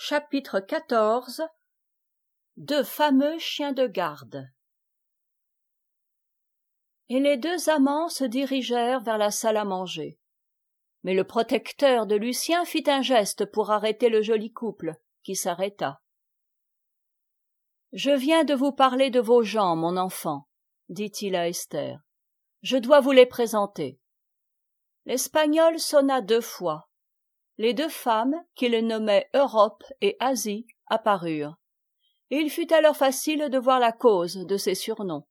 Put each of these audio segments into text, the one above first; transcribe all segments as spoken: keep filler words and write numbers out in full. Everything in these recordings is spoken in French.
Chapitre quatorze. Deux fameux chiens de garde. Et les deux amants se dirigèrent vers la salle à manger. Mais le protecteur de Lucien fit un geste pour arrêter le joli couple, qui s'arrêta. « Je viens de vous parler de vos gens, mon enfant, » dit-il à Esther. « Je dois vous les présenter. » L'Espagnol sonna deux fois. Les deux femmes, qu'il nommait Europe et Asie, apparurent. Et il fut alors facile de voir la cause de ces surnoms.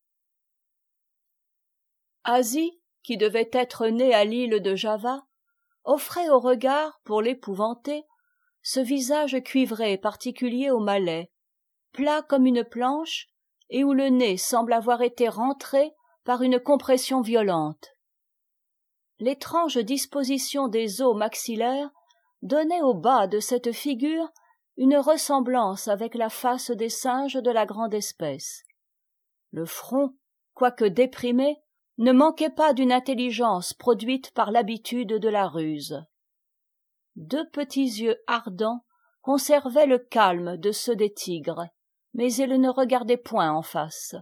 Asie, qui devait être née à l'île de Java, offrait au regard, pour l'épouvanter, ce visage cuivré particulier aux Malais, plat comme une planche, et où le nez semble avoir été rentré par une compression violente. L'étrange disposition des os maxillaires donnait au bas de cette figure une ressemblance avec la face des singes de la grande espèce. Le front, quoique déprimé, ne manquait pas d'une intelligence produite par l'habitude de la ruse. Deux petits yeux ardents conservaient le calme de ceux des tigres, mais ils ne regardaient point en face.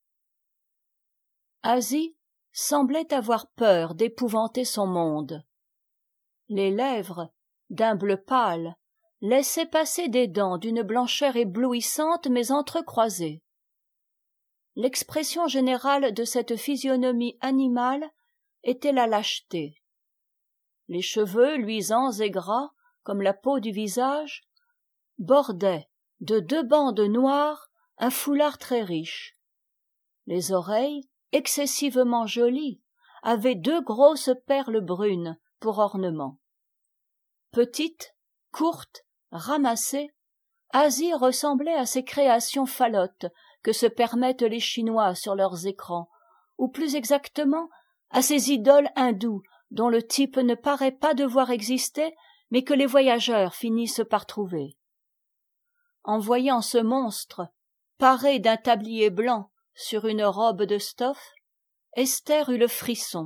Asie semblait avoir peur d'épouvanter son monde. Les lèvres, d'un bleu pâle, laissaient passer des dents d'une blancheur éblouissante mais entrecroisées. L'expression générale de cette physionomie animale était la lâcheté. Les cheveux, luisants et gras, comme la peau du visage, bordaient, de deux bandes noires, un foulard très riche. Les oreilles, excessivement jolies, avaient deux grosses perles brunes pour ornement. Petite, courte, ramassée, Asie ressemblait à ces créations falottes que se permettent les Chinois sur leurs écrans, ou plus exactement à ces idoles hindous dont le type ne paraît pas devoir exister, mais que les voyageurs finissent par trouver. En voyant ce monstre, paré d'un tablier blanc sur une robe de stoffe, Esther eut le frisson.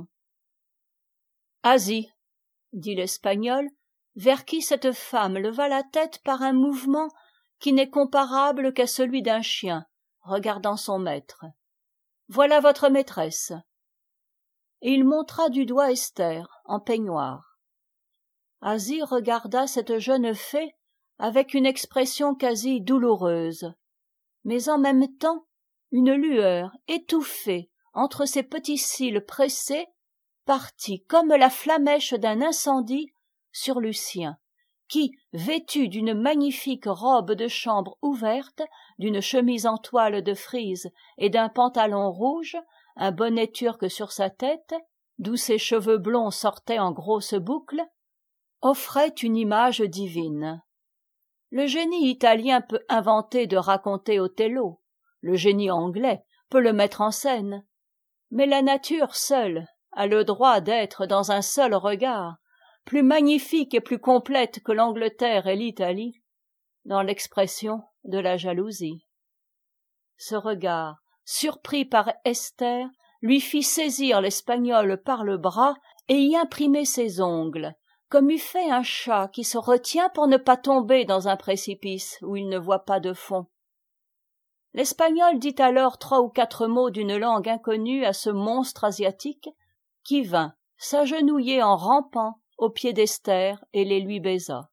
« Asie, » dit l'Espagnol, vers qui cette femme leva la tête par un mouvement qui n'est comparable qu'à celui d'un chien regardant son maître. « Voilà votre maîtresse. » Et il montra du doigt Esther, en peignoir. Asie regarda cette jeune fée avec une expression quasi douloureuse, mais en même temps une lueur étouffée entre ses petits cils pressés partit comme la flammèche d'un incendie sur Lucien, qui, vêtu d'une magnifique robe de chambre ouverte, d'une chemise en toile de frise et d'un pantalon rouge, un bonnet turc sur sa tête, d'où ses cheveux blonds sortaient en grosses boucles, offrait une image divine. Le génie italien peut inventer de raconter Othello, le génie anglais peut le mettre en scène, mais la nature seule a le droit d'être dans un seul regard plus magnifique et plus complète que l'Angleterre et l'Italie, dans l'expression de la jalousie. Ce regard, surpris par Esther, lui fit saisir l'Espagnol par le bras et y imprimer ses ongles, comme eût fait un chat qui se retient pour ne pas tomber dans un précipice où il ne voit pas de fond. L'Espagnol dit alors trois ou quatre mots d'une langue inconnue à ce monstre asiatique, qui vint s'agenouiller en rampant aux pieds d'Esther et les lui baisa.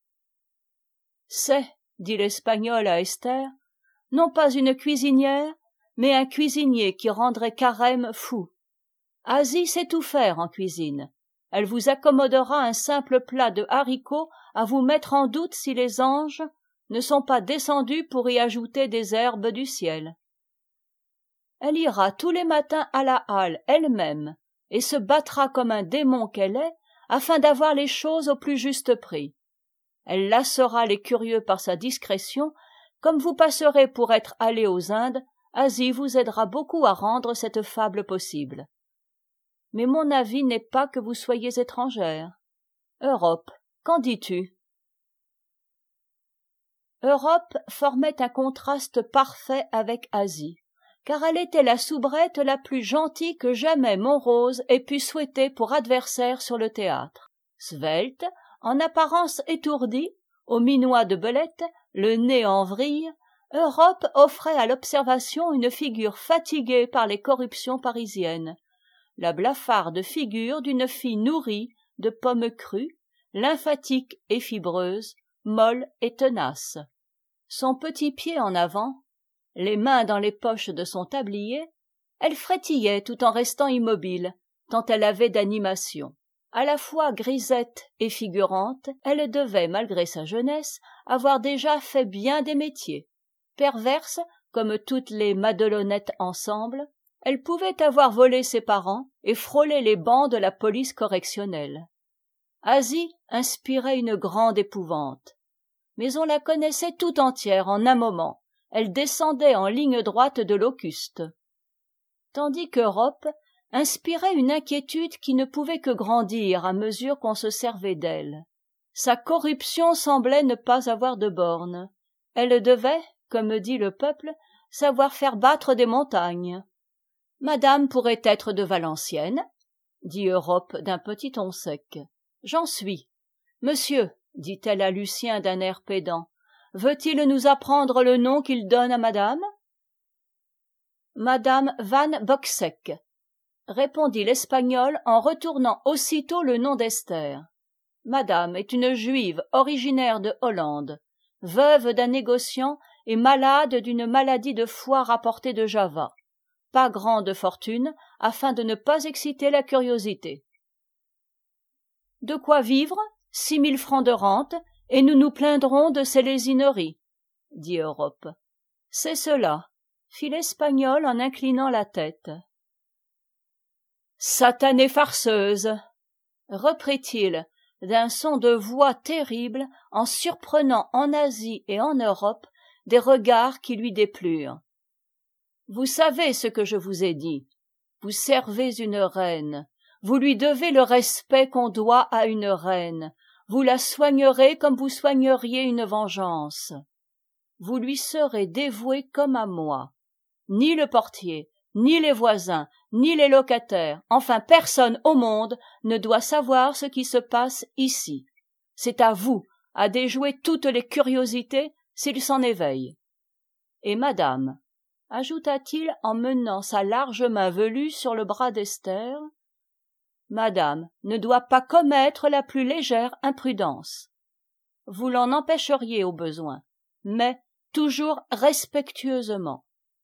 « C'est, » dit l'Espagnol à Esther, « non pas une cuisinière, mais un cuisinier qui rendrait Carême fou. Asie sait tout faire en cuisine. Elle vous accommodera un simple plat de haricots à vous mettre en doute si les anges ne sont pas descendus pour y ajouter des herbes du ciel. Elle ira tous les matins à la halle elle-même et se battra comme un démon qu'elle est afin d'avoir les choses au plus juste prix. Elle lassera les curieux par sa discrétion, comme vous passerez pour être allé aux Indes, Asie vous aidera beaucoup à rendre cette fable possible. Mais mon avis n'est pas que vous soyez étrangère. Europe, qu'en dis-tu? » Europe formait un contraste parfait avec Asie, car elle était la soubrette la plus gentille que jamais Montrose ait pu souhaiter pour adversaire sur le théâtre. Svelte, en apparence étourdie, au minois de belette, le nez en vrille, Europe offrait à l'observation une figure fatiguée par les corruptions parisiennes, la blafarde figure d'une fille nourrie de pommes crues, lymphatique et fibreuse, molle et tenace. Son petit pied en avant, les mains dans les poches de son tablier, elle frétillait tout en restant immobile, tant elle avait d'animation. À la fois grisette et figurante, elle devait, malgré sa jeunesse, avoir déjà fait bien des métiers. Perverse, comme toutes les madelonnettes ensemble, elle pouvait avoir volé ses parents et frôlé les bancs de la police correctionnelle. Asie inspirait une grande épouvante. Mais on la connaissait tout entière en un moment. Elle descendait en ligne droite de Locuste. Tandis qu'Europe inspirait une inquiétude qui ne pouvait que grandir à mesure qu'on se servait d'elle. Sa corruption semblait ne pas avoir de bornes. Elle devait, comme dit le peuple, savoir faire battre des montagnes. Madame pourrait être de Valenciennes, dit Europe d'un petit ton sec. J'en suis. Monsieur, dit-elle à Lucien d'un air pédant, veut-il nous apprendre le nom qu'il donne à madame? Madame Van Boxec, répondit l'Espagnol en retournant aussitôt le nom d'Esther. Madame est une juive originaire de Hollande, veuve d'un négociant et malade d'une maladie de foie rapportée de Java. Pas grande fortune, afin de ne pas exciter la curiosité. De quoi vivre, six mille francs de rente, et nous nous plaindrons de ces lésineries, dit Europe. C'est cela, fit l'Espagnol en inclinant la tête. Satanée farceuse, reprit-il d'un son de voix terrible en surprenant en Asie et en Europe des regards qui lui déplurent. Vous savez ce que je vous ai dit. Vous servez une reine. Vous lui devez le respect qu'on doit à une reine. Vous la soignerez comme vous soigneriez une vengeance. Vous lui serez dévoué comme à moi. Ni le portier, ni les voisins, ni les locataires, enfin personne au monde ne doit savoir ce qui se passe ici. C'est à vous à déjouer toutes les curiosités s'il s'en éveille. Et madame, ajouta-t-il en menant sa large main velue sur le bras d'Esther, madame ne doit pas commettre la plus légère imprudence. Vous l'en empêcheriez au besoin, mais toujours respectueusement.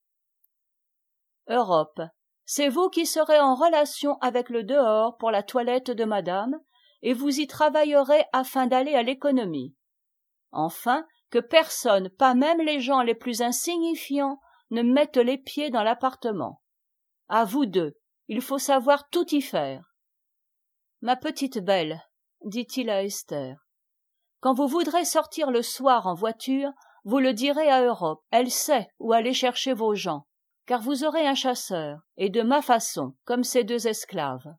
Europe, c'est vous qui serez en relation avec le dehors pour la toilette de madame, et vous y travaillerez afin d'aller à l'économie. Enfin, que personne, pas même les gens les plus insignifiants, ne mette les pieds dans l'appartement. À vous deux, il faut savoir tout y faire. Ma petite belle, dit-il à Esther, quand vous voudrez sortir le soir en voiture, vous le direz à Europe. Elle sait où aller chercher vos gens, car vous aurez un chasseur, et de ma façon, comme ces deux esclaves.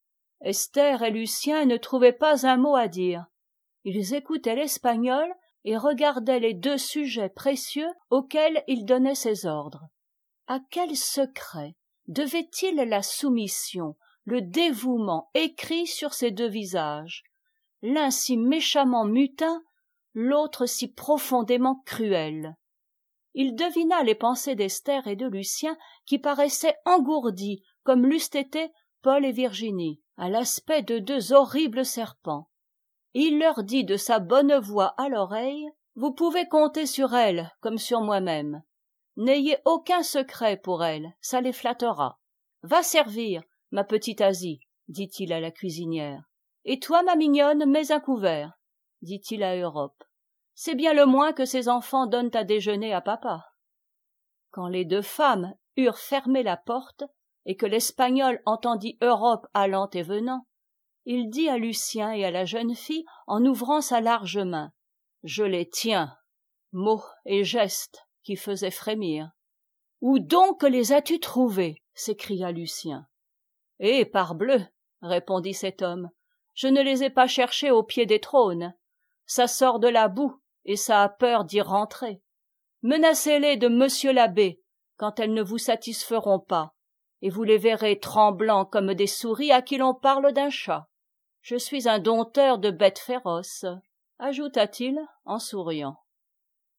Esther et Lucien ne trouvaient pas un mot à dire. Ils écoutaient l'Espagnol et regardaient les deux sujets précieux auxquels il donnait ses ordres. À quel secret devait-il la soumission, le dévouement écrit sur ces deux visages, l'un si méchamment mutin, l'autre si profondément cruel? Il devina les pensées d'Esther et de Lucien qui paraissaient engourdis comme l'eussent été Paul et Virginie, à l'aspect de deux horribles serpents. Il leur dit de sa bonne voix à l'oreille, « Vous pouvez compter sur elle comme sur moi-même. N'ayez aucun secret pour elle, ça les flattera. Va servir, ma petite Asie, dit-il à la cuisinière. Et toi, ma mignonne, mets un couvert, dit-il à Europe. C'est bien le moins que ses enfants donnent à déjeuner à papa. » Quand les deux femmes eurent fermé la porte et que l'Espagnol entendit Europe allant et venant, il dit à Lucien et à la jeune fille en ouvrant sa large main, « Je les tiens », mots et gestes qui faisaient frémir. « Où donc les as-tu trouvés ?» s'écria Lucien. « Eh, parbleu !» répondit cet homme, « je ne les ai pas cherchés au pied des trônes. Ça sort de la boue et ça a peur d'y rentrer. Menacez-les de monsieur l'abbé quand elles ne vous satisferont pas, et vous les verrez tremblants comme des souris à qui l'on parle d'un chat. Je suis un dompteur de bêtes féroces, ajouta-t-il en souriant.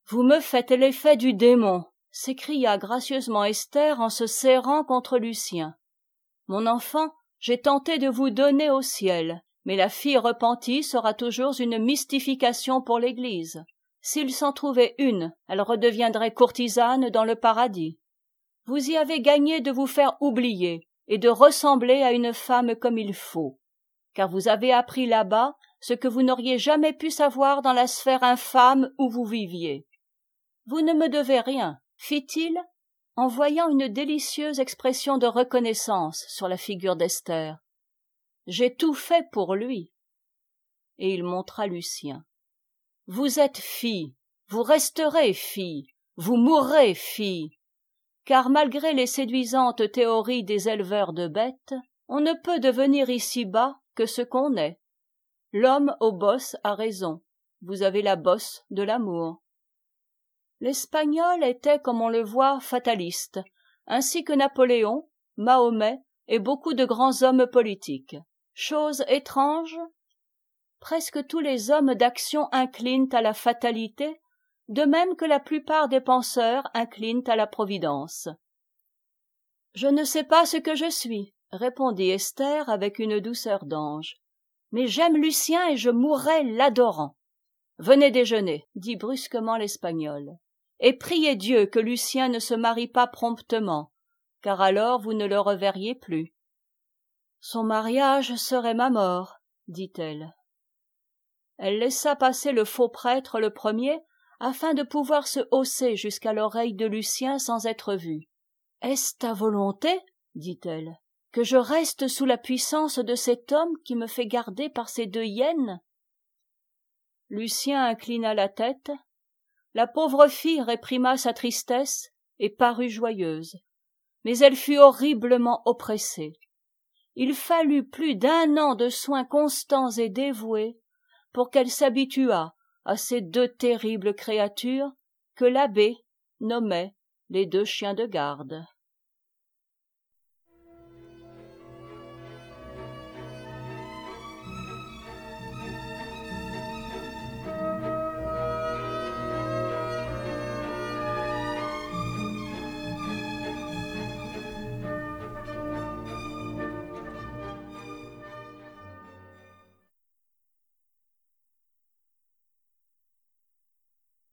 Vous me faites l'effet du démon, s'écria gracieusement Esther en se serrant contre Lucien. Mon enfant, j'ai tenté de vous donner au ciel, mais la fille repentie sera toujours une mystification pour l'Église. S'il s'en trouvait une, elle redeviendrait courtisane dans le paradis. Vous y avez gagné de vous faire oublier et de ressembler à une femme comme il faut, car vous avez appris là-bas ce que vous n'auriez jamais pu savoir dans la sphère infâme où vous viviez. Vous ne me devez rien, fit-il, en voyant une délicieuse expression de reconnaissance sur la figure d'Esther. J'ai tout fait pour lui. Et il montra Lucien. Vous êtes fille, vous resterez fille, vous mourrez fille, car malgré les séduisantes théories des éleveurs de bêtes, on ne peut devenir ici-bas que ce qu'on est. L'homme aux bosses a raison, vous avez la bosse de l'amour. L'Espagnol était, comme on le voit, fataliste, ainsi que Napoléon, Mahomet et beaucoup de grands hommes politiques. Chose étrange, presque tous les hommes d'action inclinent à la fatalité, de même que la plupart des penseurs inclinent à la providence. « Je ne sais pas ce que je suis, » répondit Esther avec une douceur d'ange, « mais j'aime Lucien et je mourrais l'adorant. »« Venez déjeuner, » dit brusquement l'Espagnol, « et priez Dieu que Lucien ne se marie pas promptement, car alors vous ne le reverriez plus. »« Son mariage serait ma mort, » dit-elle. Elle laissa passer le faux prêtre le premier, afin de pouvoir se hausser jusqu'à l'oreille de Lucien sans être vue. « Est-ce ta volonté, » dit-elle, « que je reste sous la puissance de cet homme qui me fait garder par ses deux hyènes ?» Lucien inclina la tête. La pauvre fille réprima sa tristesse et parut joyeuse, mais elle fut horriblement oppressée. Il fallut plus d'un an de soins constants et dévoués pour qu'elle s'habituât à ces deux terribles créatures que l'abbé nommait les deux chiens de garde.